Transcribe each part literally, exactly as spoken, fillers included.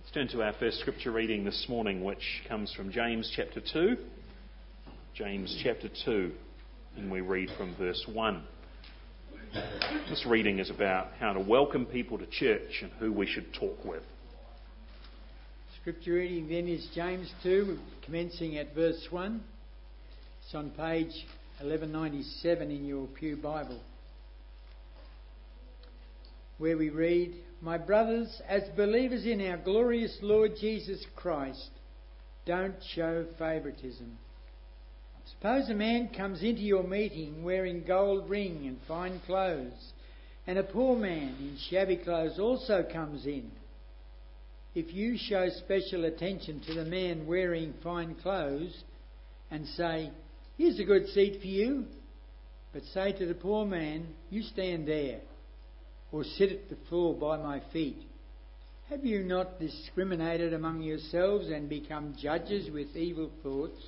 Let's turn to our first scripture reading this morning, which comes from James chapter two. James chapter two, and we read from verse one. This reading is about how to welcome people to church and who we should talk with. Scripture reading then is James two, commencing at verse one. It's on page eleven ninety-seven in your Pew Bible, where we read, "My brothers, as believers in our glorious Lord Jesus Christ, don't show favouritism. Suppose a man comes into your meeting wearing gold ring and fine clothes, and a poor man in shabby clothes also comes in. If you show special attention to the man wearing fine clothes and say, 'Here's a good seat for you,' but say to the poor man, 'You stand there,' or 'Sit at the floor by my feet,' have you not discriminated among yourselves and become judges with evil thoughts?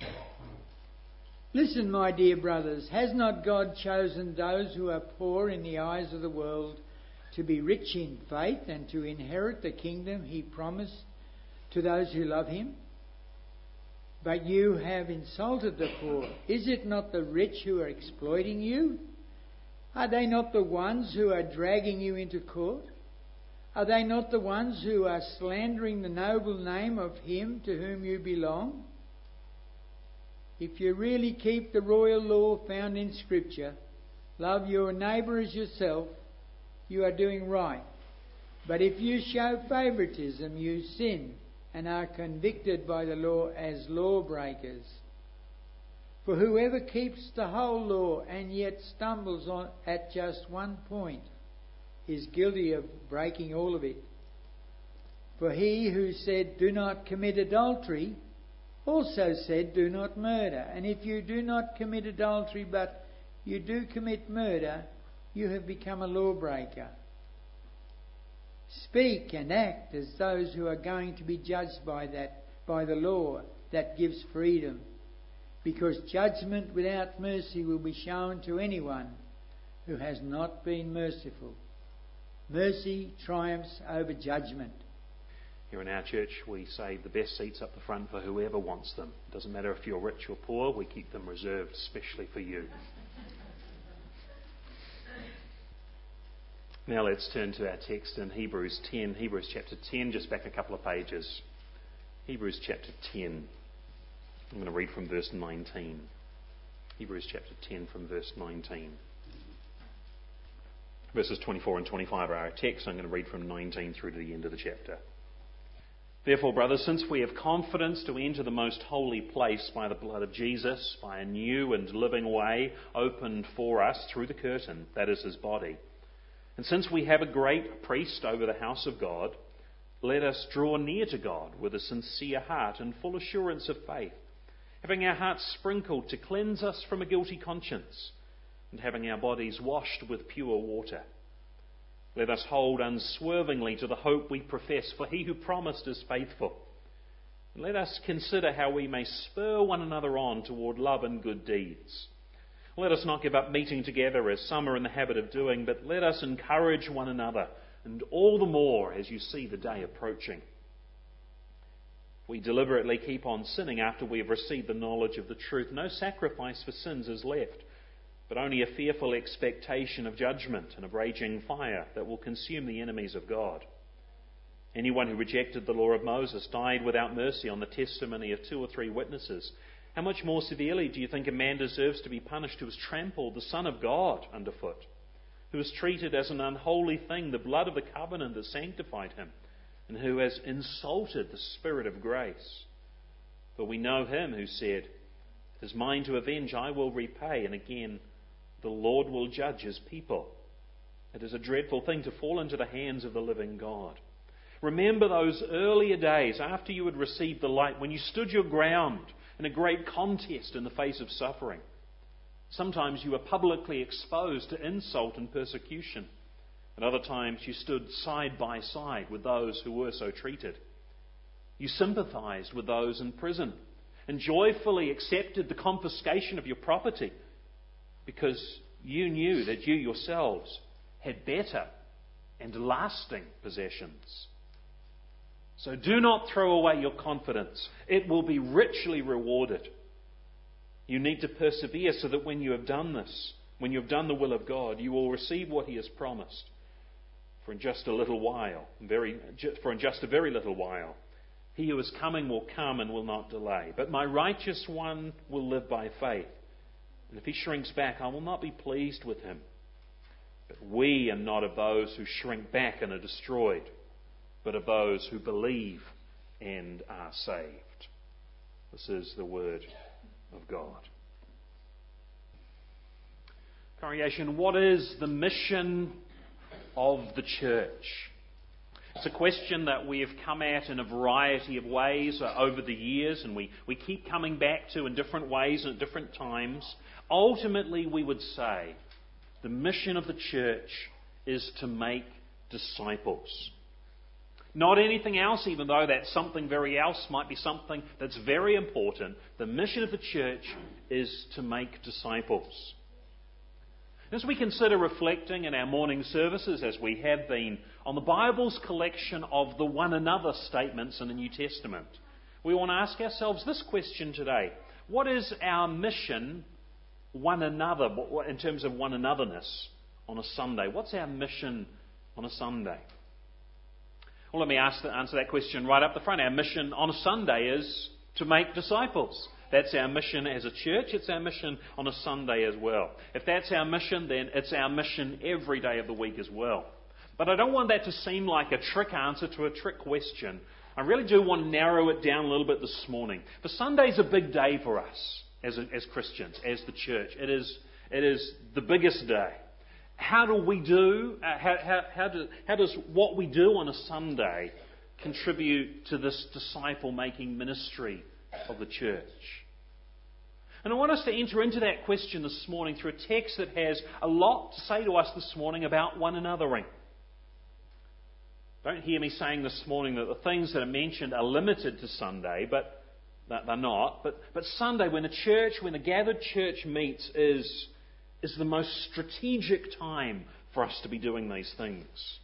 Listen, my dear brothers, has not God chosen those who are poor in the eyes of the world to be rich in faith and to inherit the kingdom he promised to those who love him? But you have insulted the poor. Is it not the rich who are exploiting you? Are they not the ones who are dragging you into court? Are they not the ones who are slandering the noble name of him to whom you belong? If you really keep the royal law found in Scripture, love your neighbour as yourself, you are doing right. But if you show favouritism, you sin and are convicted by the law as lawbreakers. For whoever keeps the whole law and yet stumbles on at just one point is guilty of breaking all of it. For he who said, 'Do not commit adultery,' also said, 'Do not murder.' And if you do not commit adultery, but you do commit murder, you have become a lawbreaker. Speak and act as those who are going to be judged by that, by the law that gives freedom, because judgment without mercy will be shown to anyone who has not been merciful. Mercy triumphs over judgment." Here in our church, we save the best seats up the front for whoever wants them. It doesn't matter if you're rich or poor, we keep them reserved especially for you. Now let's turn to our text in Hebrews ten, Hebrews chapter ten, just back a couple of pages. Hebrews chapter ten. I'm going to read from verse nineteen. Hebrews chapter ten from verse nineteen. Verses twenty-four and twenty-five are our text. I'm going to read from nineteen through to the end of the chapter. "Therefore, brothers, since we have confidence to enter the most holy place by the blood of Jesus, by a new and living way opened for us through the curtain, that is his body, and since we have a great priest over the house of God, let us draw near to God with a sincere heart and full assurance of faith, having our hearts sprinkled to cleanse us from a guilty conscience, and having our bodies washed with pure water. Let us hold unswervingly to the hope we profess, for he who promised is faithful. And let us consider how we may spur one another on toward love and good deeds. Let us not give up meeting together as some are in the habit of doing, but let us encourage one another, and all the more as you see the day approaching. We deliberately keep on sinning after we have received the knowledge of the truth. No sacrifice for sins is left, but only a fearful expectation of judgment and of raging fire that will consume the enemies of God. Anyone who rejected the law of Moses died without mercy on the testimony of two or three witnesses. How much more severely do you think a man deserves to be punished who has trampled the Son of God underfoot, who has treated as an unholy thing the blood of the covenant that sanctified him, and who has insulted the Spirit of grace? For we know him who said, 'It is mine to avenge, I will repay,' and again, 'The Lord will judge his people.' It is a dreadful thing to fall into the hands of the living God. Remember those earlier days after you had received the light, when you stood your ground in a great contest in the face of suffering. Sometimes you were publicly exposed to insult and persecution. At other times you stood side by side with those who were so treated. You sympathized with those in prison and joyfully accepted the confiscation of your property, because you knew that you yourselves had better and lasting possessions. So do not throw away your confidence. It will be richly rewarded. You need to persevere so that when you have done this, when you have done the will of God, you will receive what He has promised. For in just a little while, very, for in just a very little while, He who is coming will come and will not delay. But my righteous one will live by faith. And if he shrinks back, I will not be pleased with him. But we are not of those who shrink back and are destroyed, but of those who believe and are saved. This is the word of God. Congregation, what is the mission of the church? It's a question that we have come at in a variety of ways over the years, and we, we keep coming back to in different ways and at different times. Ultimately, we would say the mission of the church is to make disciples. Not anything else, even though that something very else might be something that's very important. The mission of the church is to make disciples. As we consider reflecting in our morning services, as we have been, on the Bible's collection of the one another statements in the New Testament, we want to ask ourselves this question today. What is our mission, one another, in terms of one anotherness on a Sunday? What's our mission on a Sunday? Well, let me ask the, answer that question right up the front. Our mission on a Sunday is to make disciples. That's our mission as a church. It's our mission on a Sunday as well. If that's our mission, then it's our mission every day of the week as well. But I don't want that to seem like a trick answer to a trick question. I really do want to narrow it down a little bit this morning. For Sunday's a big day for us as, a, as Christians, as the church. It is, it is the biggest day. How do we do, uh, how, how, how, do, how does what we do on a Sunday contribute to this disciple-making ministry of the church? And I want us to enter into that question this morning through a text that has a lot to say to us this morning about one anothering. Don't hear me saying this morning that the things that are mentioned are limited to Sunday, but they're not. But, but Sunday, when the church, when the gathered church meets, is, is the most strategic time for us to be doing these things.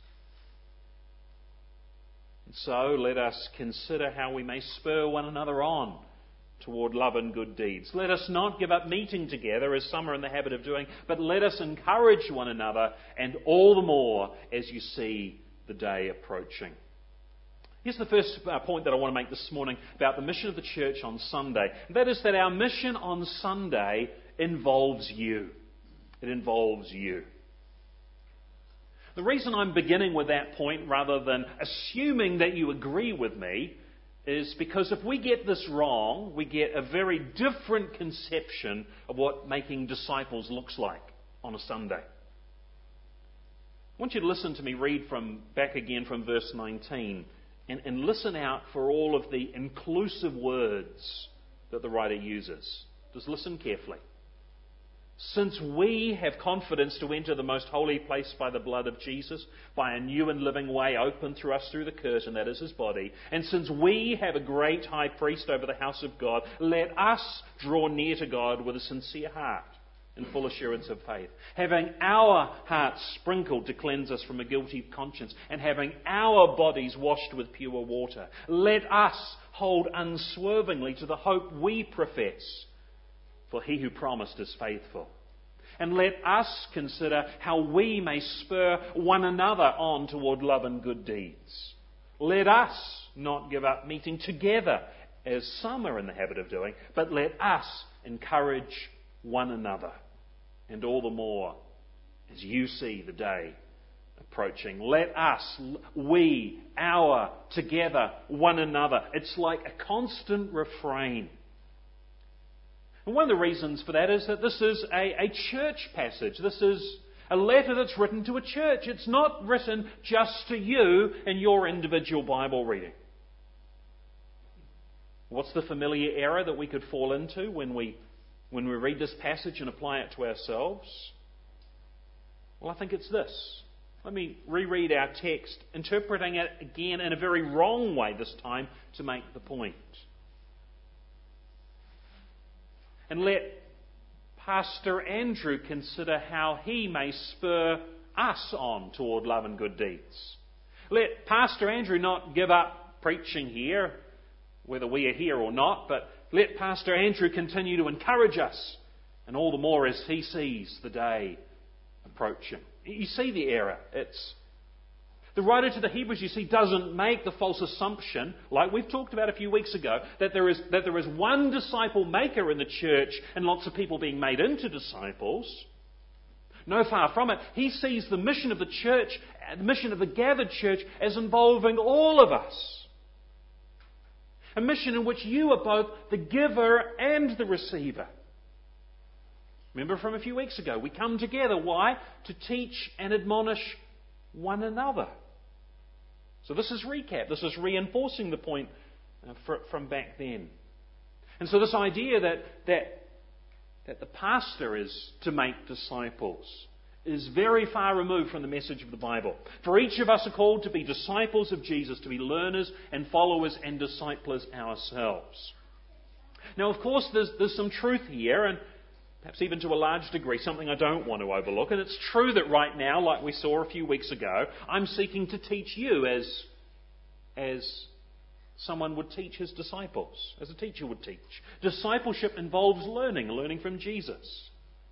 And so let us consider how we may spur one another on toward love and good deeds. Let us not give up meeting together, as some are in the habit of doing, but let us encourage one another, and all the more as you see the day approaching. Here's the first point that I want to make this morning about the mission of the church on Sunday. That is that our mission on Sunday involves you. It involves you. The reason I'm beginning with that point rather than assuming that you agree with me is because if we get this wrong, we get a very different conception of what making disciples looks like on a Sunday. I want you to listen to me read from back again from verse nineteen and, and listen out for all of the inclusive words that the writer uses. Just listen carefully. Since we have confidence to enter the most holy place by the blood of Jesus, by a new and living way opened through us through the curtain, that is His body, and since we have a great high priest over the house of God, let us draw near to God with a sincere heart in full assurance of faith, having our hearts sprinkled to cleanse us from a guilty conscience, and having our bodies washed with pure water. Let us hold unswervingly to the hope we profess, for He who promised is faithful. And let us consider how we may spur one another on toward love and good deeds. Let us not give up meeting together, as some are in the habit of doing, but let us encourage one another, and all the more as you see the day approaching. Let us, we, our, together, one another. It's like a constant refrain. And one of the reasons for that is that this is a, a church passage. This is a letter that's written to a church. It's not written just to you and your individual Bible reading. What's the familiar error that we could fall into when we, when we read this passage and apply it to ourselves? Well, I think it's this. Let me reread our text, interpreting it again in a very wrong way this time to make the point. And let Pastor Andrew consider how he may spur us on toward love and good deeds. Let Pastor Andrew not give up preaching here, whether we are here or not, but let Pastor Andrew continue to encourage us, and all the more as he sees the day approaching. You see the error. It's the writer to the Hebrews, you see, doesn't make the false assumption, like we've talked about a few weeks ago, that there is that there is one disciple maker in the church and lots of people being made into disciples. No, far from it. He sees the mission of the church, the mission of the gathered church, as involving all of us. A mission in which you are both the giver and the receiver. Remember from a few weeks ago, we come together. Why? To teach and admonish one another. So this is recap. This is reinforcing the point uh, for, from back then. And so this idea that, that, that the pastor is to make disciples is very far removed from the message of the Bible. For each of us are called to be disciples of Jesus, to be learners and followers and disciplers ourselves. Now, of course, there's, there's some truth here, and perhaps even to a large degree, something I don't want to overlook. And it's true that right now, like we saw a few weeks ago, I'm seeking to teach you as, as someone would teach his disciples, as a teacher would teach. Discipleship involves learning, learning from Jesus.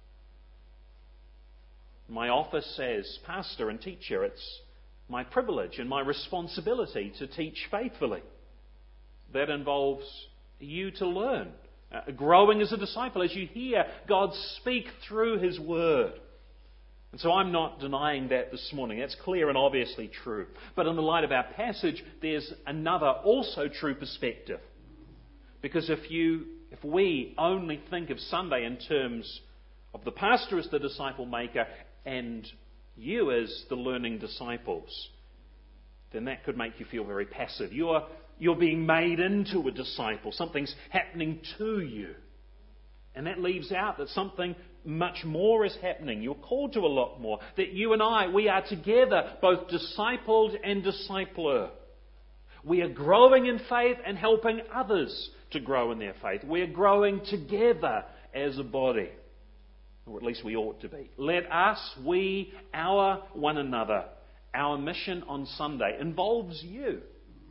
My office as pastor and teacher, it's my privilege and my responsibility to teach faithfully. That involves you to learn. Uh, growing as a disciple as you hear God speak through His Word. And so I'm not denying that this morning. That's clear and obviously true. But in the light of our passage, there's another also true perspective. Because if you, if we only think of Sunday in terms of the pastor as the disciple maker and you as the learning disciples, then that could make you feel very passive. You're You're being made into a disciple. Something's happening to you. And that leaves out that something much more is happening. You're called to a lot more. That you and I, we are together, both discipled and discipler. We are growing in faith and helping others to grow in their faith. We are growing together as a body. Or at least we ought to be. Let us, we, our one another. Our mission on Sunday involves you.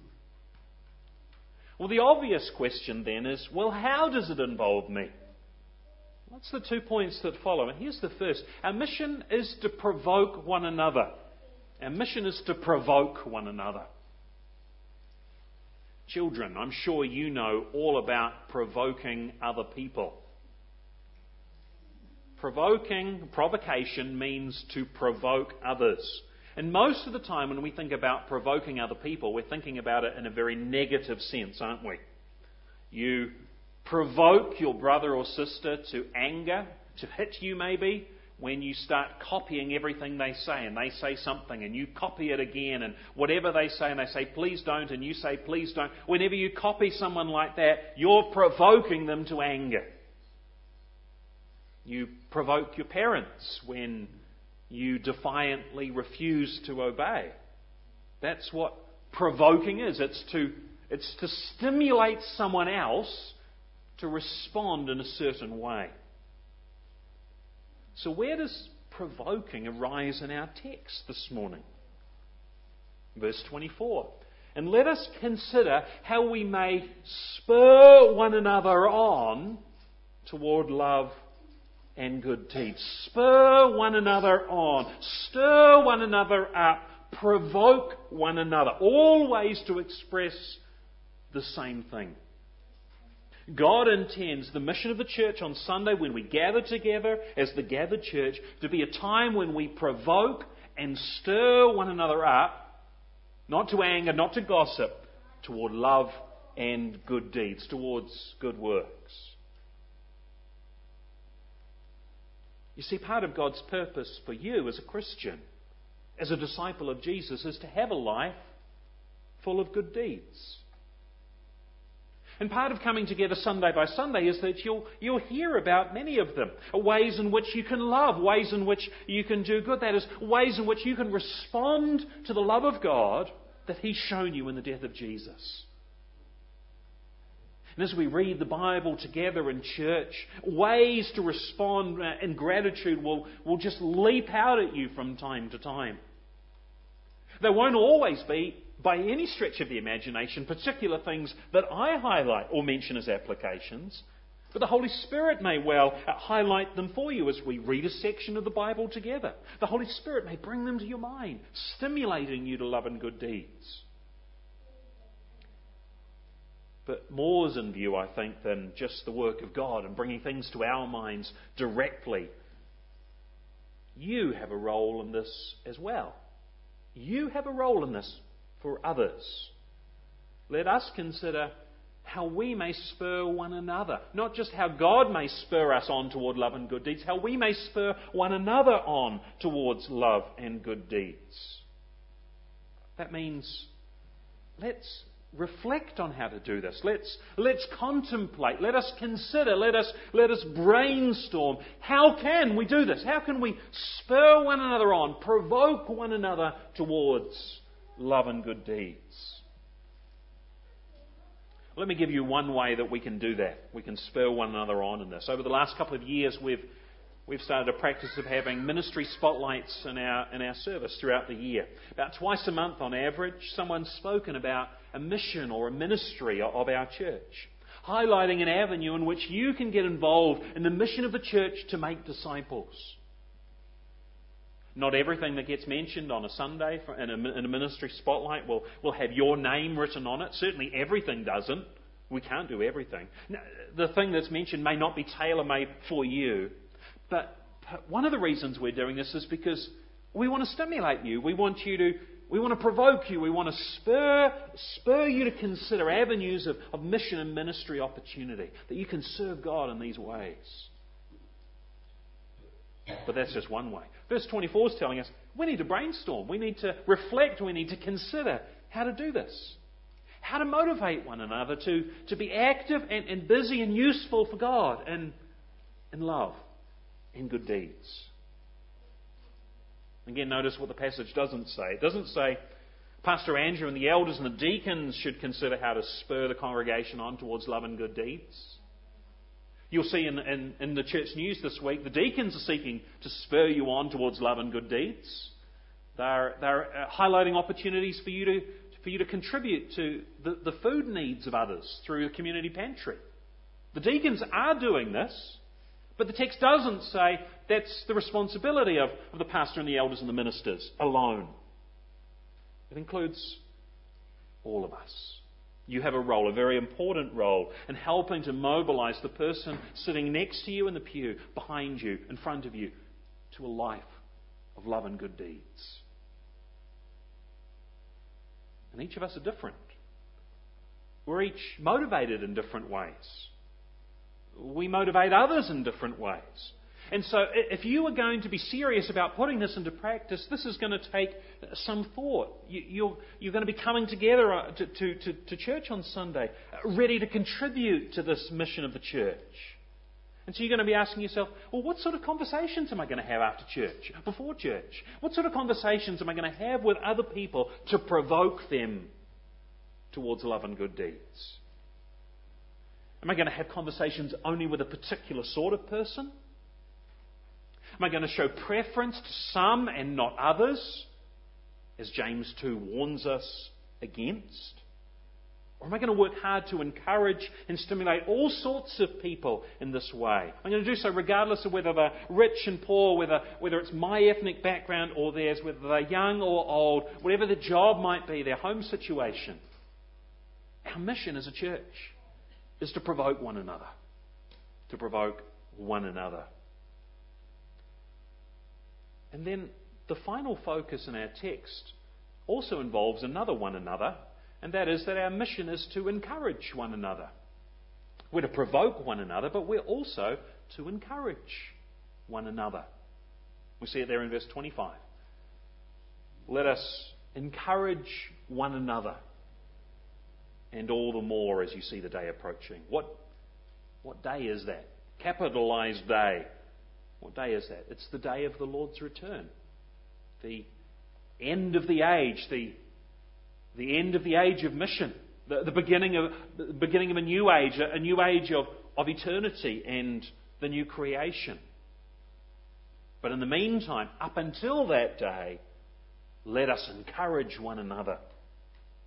Well, the obvious question then is, well, how does it involve me? What's the two points that follow? And here's the first. Our mission is to provoke one another. Our mission is to provoke one another. Children, I'm sure you know all about provoking other people. Provoking, provocation means to provoke others. And most of the time when we think about provoking other people, we're thinking about it in a very negative sense, aren't we? You provoke your brother or sister to anger, to hit you maybe, when you start copying everything they say, and they say something and you copy it again, and whatever they say and they say please don't and you say please don't. Whenever you copy someone like that, you're provoking them to anger. You provoke your parents when you defiantly refuse to obey. That's what provoking is. It's to, it's to stimulate someone else to respond in a certain way. So where does provoking arise in our text this morning? Verse twenty-four. And let us consider how we may spur one another on toward love and good deeds. Spur one another on. Stir one another up. Provoke one another. All ways to express the same thing. God intends the mission of the church on Sunday, when we gather together as the gathered church, to be a time when we provoke and stir one another up, not to anger, not to gossip, toward love and good deeds, towards good works. You see, part of God's purpose for you as a Christian, as a disciple of Jesus, is to have a life full of good deeds. And part of coming together Sunday by Sunday is that you'll, you'll hear about many of them. Ways in which you can love, ways in which you can do good. That is, ways in which you can respond to the love of God that He's shown you in the death of Jesus. And as we read the Bible together in church, ways to respond in gratitude will, will just leap out at you from time to time. They won't always be by any stretch of the imagination, particular things that I highlight or mention as applications, but the Holy Spirit may well highlight them for you as we read a section of the Bible together. The Holy Spirit may bring them to your mind, stimulating you to love and good deeds. But more is in view, I think, than just the work of God and bringing things to our minds directly. You have a role in this as well. You have a role in this for others. Let us consider how we may spur one another. Not just how God may spur us on toward love and good deeds, how we may spur one another on towards love and good deeds. That means let's reflect on how to do this. Let's, let's contemplate. Let us consider. Let us, let us brainstorm. How can we do this? How can we spur one another on, provoke one another towards love and good deeds? Let me give you one way that we can do that. We can spur one another on in this. Over the last couple of years, we've we've started a practice of having ministry spotlights in our in our service throughout the year. About twice a month on average, someone's spoken about a mission or a ministry of our church, highlighting an avenue in which you can get involved in the mission of the church to make disciples. Not everything that gets mentioned on a Sunday in a, in a ministry spotlight will, will have your name written on it. Certainly everything doesn't. We can't do everything. Now, the thing that's mentioned may not be tailor-made for you. But one of the reasons we're doing this is because we want to stimulate you. We want you to, we want to provoke you. We want to spur, spur you to consider avenues of, of mission and ministry opportunity, that you can serve God in these ways. But that's just one way. Verse twenty-four is telling us we need to brainstorm. We need to reflect. We need to consider how to do this. How to motivate one another to, to be active and, and busy and useful for God and in love and good deeds. Again, notice what the passage doesn't say. It doesn't say Pastor Andrew and the elders and the deacons should consider how to spur the congregation on towards love and good deeds. You'll see in, in, in the church news this week, the deacons are seeking to spur you on towards love and good deeds. They're, they're highlighting opportunities for you to, for you to contribute to the, the food needs of others through the community pantry. The deacons are doing this, but the text doesn't say that's the responsibility of, of the pastor and the elders and the ministers alone. It includes all of us. You have a role, a very important role, in helping to mobilise the person sitting next to you in the pew, behind you, in front of you, to a life of love and good deeds. And each of us are different. We're each motivated in different ways. We motivate others in different ways. And so if you are going to be serious about putting this into practice, this is going to take some thought. You, you're, you're going to be coming together to, to, to, to church on Sunday, ready to contribute to this mission of the church. And so you're going to be asking yourself, well, what sort of conversations am I going to have after church, before church? What sort of conversations am I going to have with other people to provoke them towards love and good deeds? Am I going to have conversations only with a particular sort of person? Am I going to show preference to some and not others, as James two warns us against? Or am I going to work hard to encourage and stimulate all sorts of people in this way? I'm going to do so regardless of whether they're rich and poor, whether, whether it's my ethnic background or theirs, whether they're young or old, whatever the job might be, their home situation. Our mission as a church is to provoke one another. To provoke one another. And then the final focus in our text also involves another one another, and that is that our mission is to encourage one another. We're to provoke one another, but we're also to encourage one another. We see it there in verse twenty-five. Let us encourage one another, and all the more as you see the day approaching. What, what day is that? Capitalized day. What day is that? It's the day of the Lord's return. The end of the age, the, the end of the age of mission, the, the, beginning of, the beginning of a new age, a, a new age of, of eternity and the new creation. But in the meantime, up until that day, let us encourage one another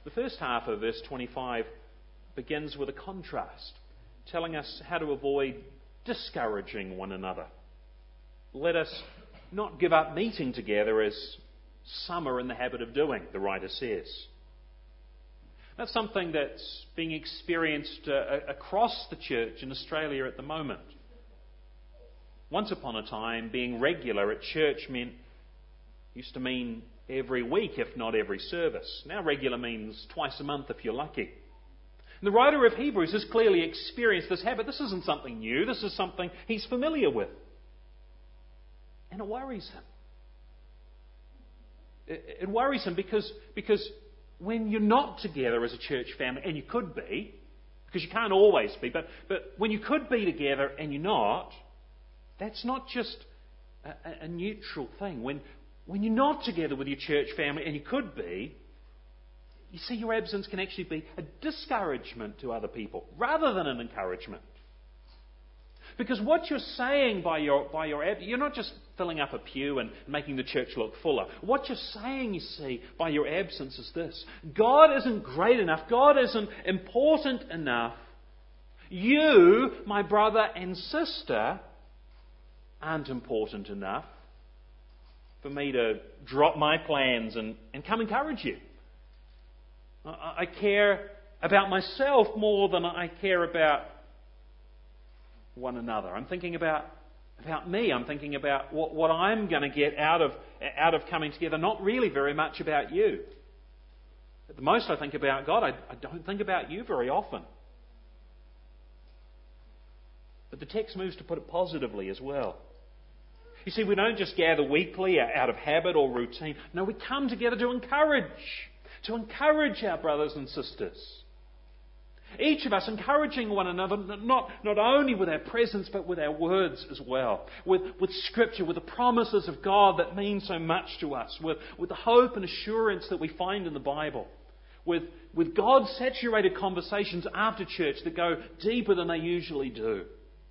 The first half of verse twenty-five begins with a contrast, telling us how to avoid discouraging one another. Let us not give up meeting together as some are in the habit of doing, the writer says. That's something that's being experienced uh, across the church in Australia at the moment. Once upon a time, being regular at church meant used to mean every week, if not every service. Now regular means twice a month if you're lucky. And the writer of Hebrews has clearly experienced this habit. This isn't something new. This is something he's familiar with. And it worries him. It, it worries him because, because when you're not together as a church family, and you could be, because you can't always be, but, but when you could be together and you're not, that's not just a, a neutral thing. When, when you're not together with your church family, and you could be, you see your absence can actually be a discouragement to other people rather than an encouragement. Because what you're saying by your by your absence, you're not just filling up a pew and making the church look fuller. What you're saying, you see, by your absence is this: God isn't great enough. God isn't important enough. You, my brother and sister, aren't important enough for me to drop my plans and, and come encourage you. I, I care about myself more than I care about one another. I'm thinking about about me. I'm thinking about what, what I'm going to get out of out of coming together. Not really very much about you. At the most, I think about God. I, I don't think about you very often. But the text moves to put it positively as well. You see, we don't just gather weekly out of habit or routine. No, we come together to encourage, to encourage our brothers and sisters. Each of us encouraging one another, not, not only with our presence, but with our words as well. With, with Scripture, with the promises of God that mean so much to us. With, with the hope and assurance that we find in the Bible. With, with God-saturated conversations after church that go deeper than they usually do.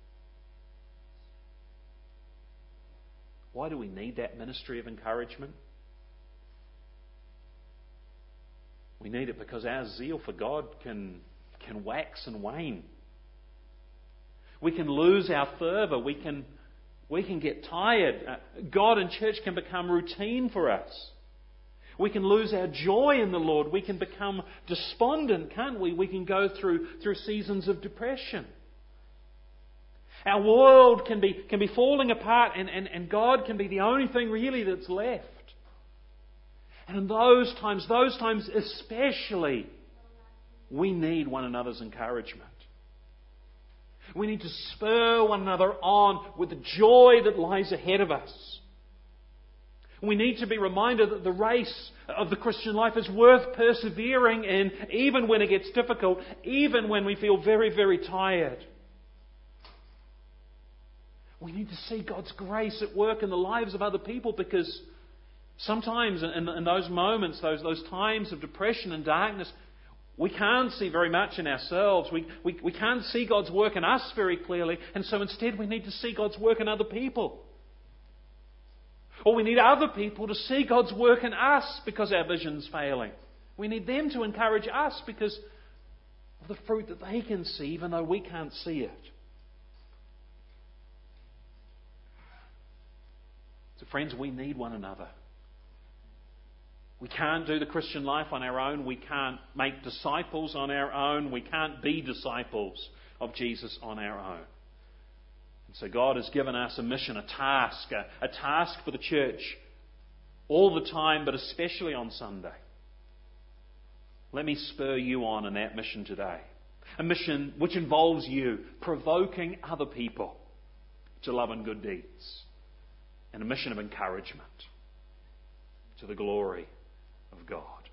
Why do we need that ministry of encouragement? We need it because our zeal for God can... can wax and wane. We can lose our fervour. We can, we can get tired. Uh, God and church can become routine for us. We can lose our joy in the Lord. We can become despondent, can't we? We can go through, through seasons of depression. Our world can be, can be falling apart and, and, and God can be the only thing really that's left. And in those times, those times especially, we need one another's encouragement. We need to spur one another on with the joy that lies ahead of us. We need to be reminded that the race of the Christian life is worth persevering in, even when it gets difficult, even when we feel very, very tired. We need to see God's grace at work in the lives of other people, because sometimes in, in those moments, those, those times of depression and darkness, we can't see very much in ourselves. We, we, we can't see God's work in us very clearly. And so instead we need to see God's work in other people. Or we need other people to see God's work in us because our vision's failing. We need them to encourage us because of the fruit that they can see even though we can't see it. So friends, we need one another. We can't do the Christian life on our own. We can't make disciples on our own. We can't be disciples of Jesus on our own. And so God has given us a mission, a task, a, a task for the church all the time, but especially on Sunday. Let me spur you on in that mission today. A mission which involves you provoking other people to love and good deeds. And a mission of encouragement to the glory of God.